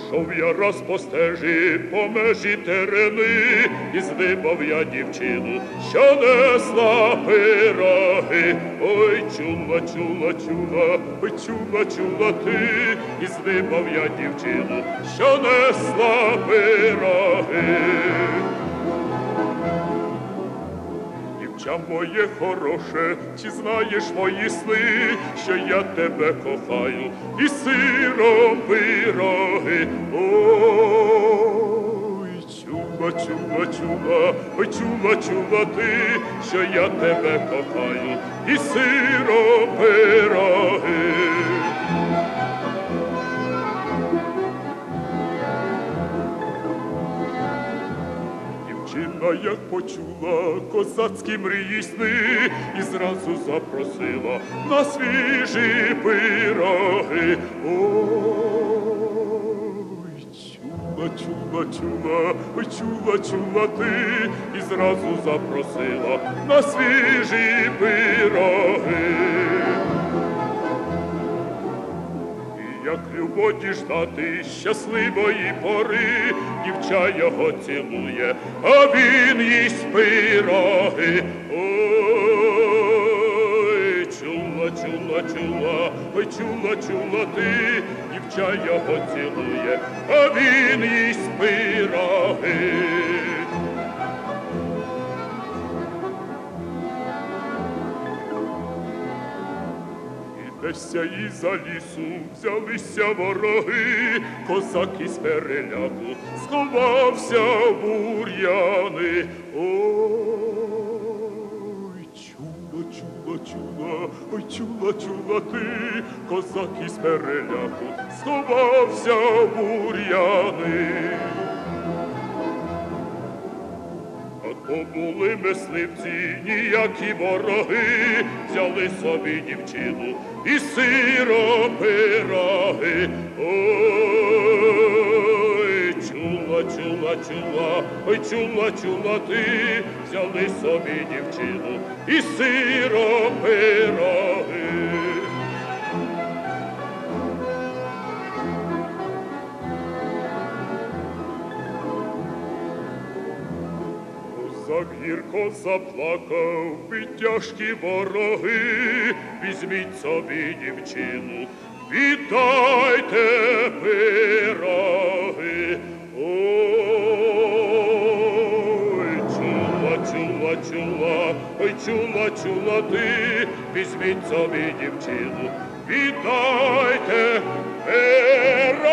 Ішов я раз по стежі, по межі терени, і здибав я дівчину, що несла пироги. Ой, чула, чула, чула, ой, чула, чула ти, і здибав я дівчину, що несла пироги. Дівча моє хороше, чи знаєш мої сни, що я тебе кохаю, і сиром пироги. Ой, чула, чула, чула, ой, чула, чула ти, що я тебе кохаю, і сиром пироги. Дівчина, як почула козацькі мрії сни, і зразу запросила на свіжі пироги. Ой, чула, чула, чула, ой, чула, чула ти, і зразу запросила на свіжі пироги. Як любоді ждати щасливої пори, дівча його цілує, а він їсть пироги. Ой, чула, чула, чула, ой, чула, чула ти, дівча його цілує, а він їсть пироги. Десся із за лісу взялися вороги, козак із переляку сховався в бур'яни. Ой, чула, чула, чула, ой, чула, чула ти, козак із переляку сховався в бур'яни. То були мисливці, ніякі вороги, взяли собі дівчину і сиро пироги. Ой, чула, чула, чула, ой, чула, чула ти, взяли собі дівчину і сиро пироги. Козак гірко заплакав, під тяжкі вороги, візьміть собі дівчину, віддайте пироги. Ой, чула, чула, чула, ой, чула, чула ти, візьміть собі дівчину, віддайте пироги.